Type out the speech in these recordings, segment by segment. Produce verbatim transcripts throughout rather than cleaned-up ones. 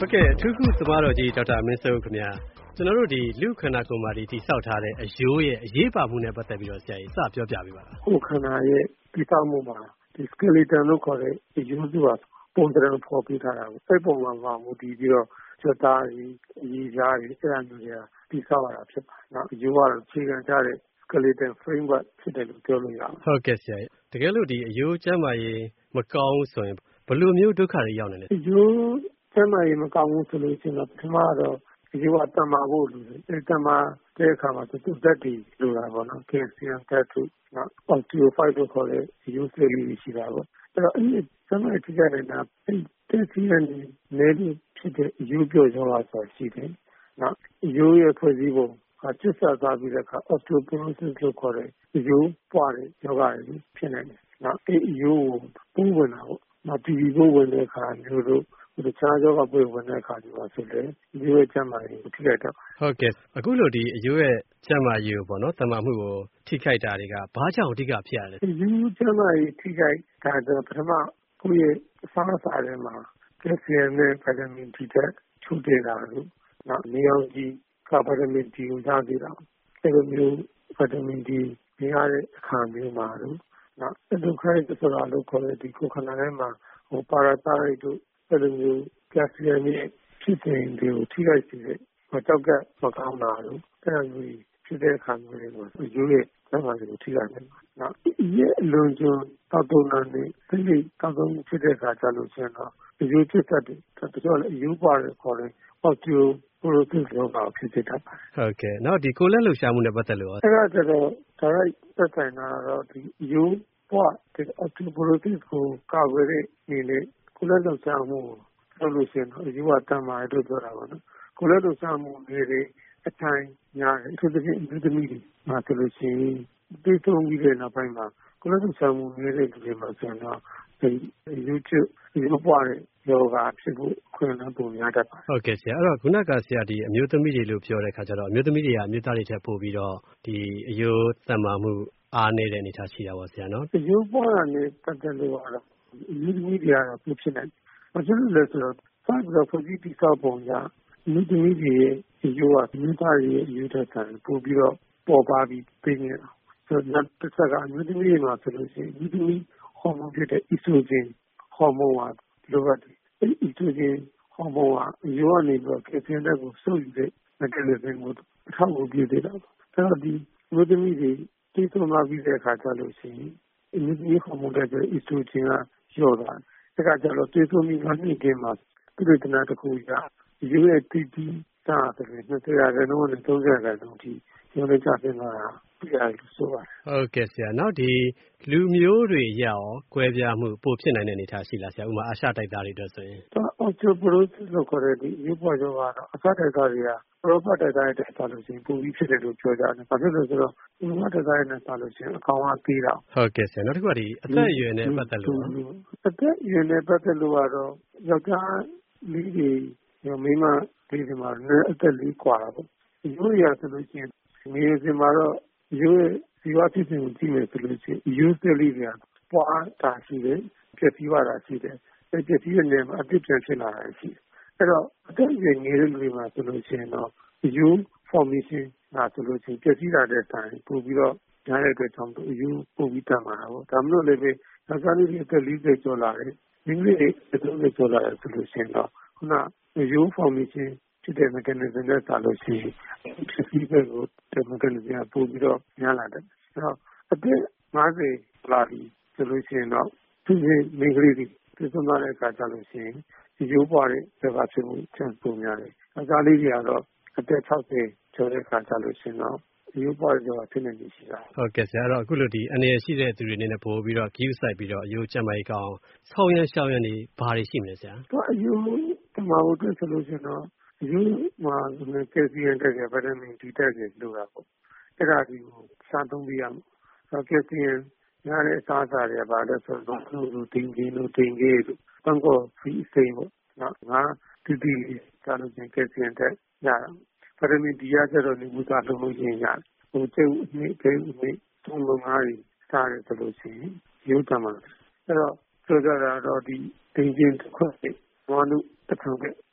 ဟုတ်ကဲ့အထူးခုသမားတော်ကြီးဒေါက်တာမင်းစိုးခင်ဗျာကျွန်တော်တို့ဒီလူခန္ဓာကိုယ်မှာဒီတိဆောက်ထားတဲ့အယိုးရဲ့အရေးပါမှုနဲ့ပတ်သက်ပြီးတော့ဆရာကြီးစပြောပြပေးပါလားကိုယ်ခန္ဓာရဲ့တိဆောက်မှုမှာဒီ skeleton လို့ခေါ်တဲ့အယိုးစုဟာပုံစံဖော်ပြထားတာကိုစိတ်ပုံမှာမှာမူတည်ပြီးတော့စက်သားကြီးအည်ကြားကြီးအဲ့ဒါမျိုးတွေကတိဆောက်ရတာဖြစ်ပါတယ်နော်အယိုးကတော့ခြေခံကြတဲ့ skeleton framework ဖြစ်တယ်လို့ပြောလို့ရပါတယ်ဟုတ်ကဲ့ဆရာကြီးတကယ်လို့ဒီအယိုးကျန်းမာရေးမကောင်းဆိုရင်ဘယ်လိုမျိုးဒုက္ခတွေရောက်နေလဲအယိုးကျန်းမာရေးမကောင်းဘူးဆိုလို့ရှိရင်တော့ပထမတော့ဒီကတမ္မာဖို့လိုတယ်အဲတမ္မာတဲ့အခါမှာသူဓာတ်တွေလိုတာပေါ့နော် calcium ဓာတ်တွေနော် osteophyte လို့ခေါ်တဲ့ရိုးစလေးတွေရှိတာပေါ့အဲ့တော့အဲ့ဒီကျန်းမာရေးထိခိုက်နေတာအဲ့ calcium နေလို့ဖြစ်တဲ့အယိုးပြော့ရောဂါဆိုရှိတယ်နော်အယိုးရဲ့ဖွဲ့စည်းပုံဟာကျစ်ဆက်သွားပြီးတဲ့အခါ osteoporosis လို့ခေါ်တဲ့အယိုးပွားတဲ့ရောဂါတွေဖြစ်နေတယ်နော်အဲ့အယိုးကိုပူးဝင်တာပေါ့နော်တီဗီကိုဝင်တဲ့အခါမျိုးတို့ဒီချားကြောကပွေဝင်တဲ့အခါဒီမှာဆိုလေအယိုးရဲ့ကျန်းမာရေးကိုထိခိုက်တော့ဟုတ်ကဲ့အခုလိုဒီအယိုးရဲ့ကျန်းမာရေးကိုပေါ့နော်တမန်မှုကိုထိခိုက်တာတွေကဘာကြောင့်အဓိကဖြစ်ရလဲအယိုးကျန်းမာရေးထိခိုက်တာတော့ပထမကိုယ့်ရဲ့အစားအစာတွေမှာကယ်လ်ဆီယမ်နဲ့ဗီတာမင် D ဓာတ်ချို့တဲ့တာလို့နောက်နေအောင်ကြီးကဗီတာမင် D ကိုရသေးတာအဲ့လိုမျိုးဗီတာမင် D ရရတဲ့အခါမျိုးမှာလို့နောက်အဒိုခိုင်းဆိုတာလို့ခေါ်တဲ့ဒီကိုခန္ဓာထဲမှာဟိုပါရာသာရိုက်တို့အဲ့လိုမျိုးကယ်လ်ဆီယမ်ရဲ့ဖြစ်စဉ်တွေကိုထိခိုက်စေတဲ့မတောက်ကမကောင်းတာလို့အဲ့လိုမျိုးဖြစ်တဲ့အခါမျိုးတွေမှာအယိုးရဲ့ကျန်းမာရေးကိုထိခိုက်တယ်နော်ဒီရဲ့အလွန်ကျွံတောက်တုံးတဲ့စိတ်လေးတောက်တုံးဖြစ်တဲ့အခါကျလို့ရှိရင်တော့အယိုးဖြစ်တတ်တယ်တချို့လည်းအယိုးပွားတယ်ခေါ်တယ် osteoporosis ရောဂါဖြစ်တတ်တယ်ဟုတ်ကဲ့နောက်ဒီကိုလက်လှူရှာမှုနဲ့ပတ်သက်လို့အဲ့ဒါကျတော့ direct သက်ဆိုင်တာတော့ဒီအယိုးပွားတဲ့ osteoporosis ကိုကာကွယ်တဲ့အနေနဲ့ကိုလက်လှူရှာမှုလုပ်လို့ရှိရင်တော့အယိုးကတန်မာရလို့ပြောတာပါနော်ကိုလက်လှူရှာမှုတွေအတိုင်းညာအထူးသဖြင့်အမျိုးသမီးတွေမှာဆိုလို့ရှိရင်ဒီသုံးပြီးတဲ့နောက်ပိုင်းမှာကိုလက်လှူရှာမှုနေတဲ့လူတွေမှာဆိုတော့ဒီရုပ်ချုပ်ရုပ်ပွားတဲ့ယောဂဖြစ်ဖို့ခွင့်လန်းပုံများတတ်ပါတယ်ဟုတ်ကဲ့ဆရာအဲ့တော့ခုနကဆရာဒီအမျိုးသမီးတွေလို့ပြောတဲ့ခါကျတော့အမျိုးသမီးတွေကအမျိုးသားတွေထက်ပိုပြီးတော့ဒီအယိုးတန်မာမှုအားနေတဲ့အနေအထားရှိတာပေါ့ဆရာနော်အယိုးပွားတာနဲ့ပတ်သက်လို့ကတော့အမျိုးသမီးတွေကတော့ဖြစ်ဖြစ်နိုင်ဘာဖြစ်လို့လဲဆိုတော့စပြီးတော့ဖွဲ့စည်းတည်ဆောက်ပုံကအမျိုးသမီးတွေရဲ့အယိုးကအမျိုးသားတွေရဲ့အယိုးထက်ဆန်ပိုပြီးတော့ပေါ်ပါပြီးပြင်းနေတာဆိုတော့တစ်ချက်ကအမျိုးသမီးတွေမှာဆိုလို့ရှိရင်အမျိုးသမီးဟော်မုန်းဖြစ်တဲ့ estrogen ဟော်မုန်းကလိုအပ်တယ်အဲဒီ estrogen ဟော်မုန်းကအယိုးကနေပြီးတော့ calcium ဓာတ်ကိုစုပ်ယူတဲ့ mechanism ကိုအထောက်အကူပြုသေးတာပေါ့အဲတော့ဒီအမျိုးသမီးတွေတိကျမှပြီးတဲ့အခါကျလို့ရှိရင်အမျိုးသမီးဟော်မုန်းတဲ့ estrogen ကလျော့သွားတယ်ဒါကကျတော့တိကျမိငါးနှစ်ကင်းမှာပြိတ္တနာတစ်ခုကအယိုးရဲ့တီတီစားတယ်နှစ်ဆရာကနေတော့သုံးဆရာကနေတော့ဒီရုံးလေးချပြနေတာပြရတယ်လို့ဆိုပါတယ်ဟုတ်ကဲ့ဆရာနောက်ဒီလူမျိုးတွေရအောင်ကွဲပြားမှုပိုဖြစ်နိုင်တဲ့အနေအထားရှိလားဆရာဥပမာအာရှတိုက်သားတွေအတွက်ဆိုရင်တော့ osteoporosis လို့ခေါ်တဲ့ဒီအယိုးပွားရောဂါတော့အာရှတိုက်သားတွေကပရောပတ်တိုက်သားတွေတက်လို့ရှိရင်ပုံပြီးဖြစ်တယ်လို့ပြောကြတယ်ဘာဖြစ်လို့လဲဆိုတော့ဒီမှာတိုက်သားတွေနဲ့ဆက်လို့ရှိရင်အကောင်ကသေးတာဟုတ်ကဲ့ဆရာနောက်တစ်ခုကဒီအသက်အရွယ်နဲ့ပတ်သက်လို့အသက်အရွယ်နဲ့ပတ်သက်လို့ကတော့ယောက်ျားလေးတွေရောမိန်းမလေးတွေမှာလည်းအသက်လေးกว่าတာပေါ့အယိုးရဆိုလို့ရှိရင်ငယ်စဉ်မှာတော့အယိုးရဲ့ဇီဝဖြစ်စဉ်ကိုကြည့်မယ်ဆိုလို့ရှိရင်အယိုးစလေးတွေကပွားတာရှိတယ်ပြည့်စည်သွားတာရှိတယ်အဲပြည့်စည်တဲ့နေရာမှာအပြည့်ပြန်ဖြစ်လာတာရှိတယ်အဲ့တော့အသက်အရွယ်ငယ်တဲ့လူတွေမှာဆိုလို့ရှိရင်တော့အယိုး formation ကဆိုလို့ရှိရင်ပြည့်စည်လာတဲ့ဆိုင်ပို့ပြီးတော့ညားတဲ့အတွက်ကြောင့်အယိုးပို့ပြီးတတ်မှာပေါ့ဒါမှမဟုတ်လည်းပဲယောက်ျားလေးတွေအသက်လေးဆယ်ကျော်လာတယ်မိန်းကလေးတွေအသက်လေးကျော်လာတယ်ဆိုလို့ရှိရင်တော့ခုနအယိုး formation ဖြစ်တဲ့ mechanism နဲ့ဆက်လို့ရှိရင်ဖြစ်ပြီးတဲ့ကိုတဲ့ mechanism ပို့ပြီးတော့ညားလာတယ်အဲ့တော့အသက်ငါးဆယ်လာပြီဆိုလို့ရှိရင်တော့သူ့ရဲ့မိန်းကလေးတွေပြဿနာတဲ့အခါကျလို့ရှိရင်ဒီရိုးပွားတဲ့ယောဂဖြစ်မှု chance ပုံများတယ်။အသားလေးတွေကတော့အသက်၆၀ကျော်တဲ့အခါကျလို့ရှိရင်တော့ဒီရိုးပွားတဲ့ယောဂဖြစ်နေပြီရှိတာ။ဟုတ်ကဲ့ဆရာအဲ့တော့အခုလိုဒီအနေရရှိတဲ့သူတွေအနေနဲ့ပို့ပြီးတော့ queue စိုက်ပြီးတော့အယိုးကျန်းမာရေးကောင်းဆောင်းရမ်းရှောင်းရမ်းနေဘာတွေရှိမလဲဆရာ။သူအယိုးတမာဖို့အတွက်ဆိုလို့ရှိရင်တော့အယိုးမှာကယ်လ်ဆီယမ်တက်တယ်ဗီတာမင် D တက်တယ်လို့တာပေါ့။အဲ့ဒါဒီကိုစားသုံးပြရမယ်။ဆိုတော့ကယ်လ်ဆီယမ်ညားတဲ့အစားအစာတွေကဘာလဲဆိုတော့လူတင်ကြီးလူတင်ကြီးတို့တန်ကိုဖီစိန်ပေါ့နော်ငါတီတီစားလို့ချင်းကယ်လ်ဆီယမ်တက်ရတာဗီတာမင် D ရကျတော့နေဘူးစားလို့ချင်းရတယ်ဟိုကျုပ်အနည်းကျုပ်အနည်းသုံးလုံးငါးရီစားရဆိုလို့ရှိရင်ရုပ်တမှာအဲ့တော့ဆိုကြတာတော့ဒီတင်ကြီးတစ်ခွက်ဝါနုတစ်ထုံက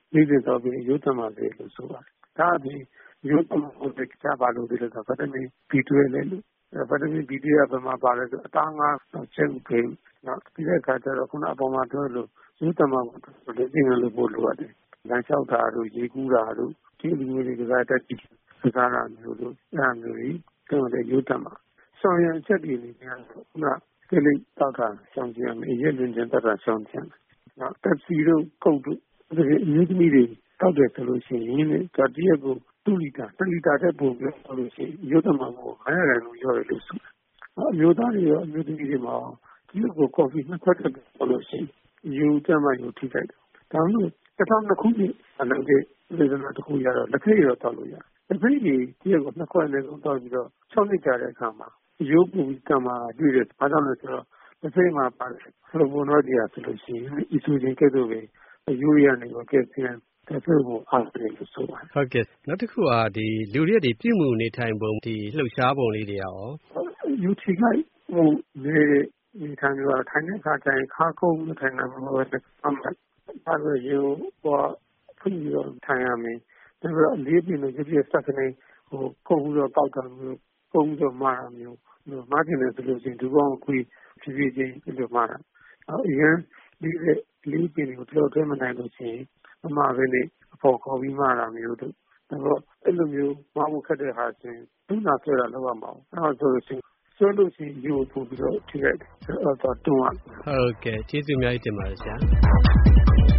နေ့စဉ်သောက်ပြီးရိုးသမဆေးလို့ဆိုပါတယ်ဒါအပြင်ရိုးသမဟုတ်တဲ့ကြားပါလို့ဒီလိုဆိုဗီတာမင် B တွဲ လည်းလို့ဗီတာမင် B တွဲ ကဘယ်မှာပါလဲဆိုအသားငါးချက်ဥပိနော်ပြီးတဲ့အခါကျတော့ခုနအပေါ်မှာပြောလို့ရိုးသမကိုလည်းပြင်လို့ပို့လို့ရတယ်လမ်းလျှောက်တာတို့ရေကူးတာတို့ဒီလူမျိုးတွေကစားတတ်ပြီးစကားလာမျိုးတို့အဲ့အမျိုးကြီးတော့တဲ့ရိုးသမဆောင်ရအချက်တွေနေတယ်ခုနကလေးတောက်တာဆောင်ကြရမယ်ရက်လွန်ကျန်တောက်တာဆောင်ကြရမယ်နော်တက်စီတို့ကုတ်တို့ဒီအမျိုးသမီးတွေတောက်တယ်ဆိုလို့ရှိရင်လေဒါတရက်ကိုtwoလီတာthreeလီတာတဲ့ပုံပြောလို့ရှိရင်ရိုးသမကို၅ရာခိုင်နှုန်းရောရလို့ဆိုတာအမျိုးသားတွေရောအမျိုးသမီးတွေမှာဒီလိုကိုကော်ဖီနှစ်ခွက်တက်ပြောလို့ရှိရင်ယူတမ်းမှယူထိခိုက်တယ်ဒါမှမဟုတ်တစ်ထောင်နှစ်ခုနှစ်အလုပ်တွေလေ့လာတစ်ခုရတော့လက်ခေရောတောက်လို့ရတယ်လက်ခေကြီးဒီကိုနှစ်ခွက်နဲ့တောက်ပြီးတော့၆နှစ်ကြာတဲ့အခါမှာရိုးပူကမှတွေ့တယ်ဘာကြောင့်လဲဆိုတော့လက်ခေမှာပါတယ်ဟလိုမိုနိုဒီယာဆိုလို့ရှိရင်အီဆိုဂျင်ကဲ့သို့ပဲယူရီးယားနဲ့ကယ်လ်ဆီယမ်ဒါဆိုကိုအားပေးလို့ဆိုပါတယ်ဟုတ်ကဲ့နောက်တစ်ခုကဒီလူတွေဒီပြုမှုနေထိုင်ပုံဒီလှုပ်ရှားပုံလေးတွေရောယူတီကဟိုလေဒီထိုင်ရထိုင်တဲ့အခါကျရင်ခါကုန်းထိုင်နေမှာပဲအမှန်အဲ့ဒါယူပေါ်ဖွင့်ရထိုင်ရမယ်ဒါဆိုအလေးပြင်းလို့ကြည့်စက်ကနေဟိုကုန်းပြီးတော့တောက်တာမျိုးကုန်းပြီးတော့မာတာမျိုးမာတင်တယ်ဆိုလို့ရှိရင်ဒီကောင်ခွေးဖြည်းဖြည်းချင်းဒီလိုမာတာအရင်ဒီလေးပြင်းကိုတော်တော်မနိုင်လို့ရှိရင်အမှားပဲနေအပေါ်ခေါ်ပြီးမာတာမျိုးတို့ဒါတော့အဲ့လိုမျိုးမာဖို့ခက်တဲ့ဟာချင်းဒုနာဆွဲတာလောက်ရမအောင်အဲ့ဒါဆိုလို့ရှိရင်ဆွဲလို့ရှိရင်ယူပို့ပြီးတော့ထိရိုက်တယ်အဲ့တော့တွန်းရဟုတ်ကဲ့ကျေးဇူးအများကြီးတင်ပါတယ်ဆရာ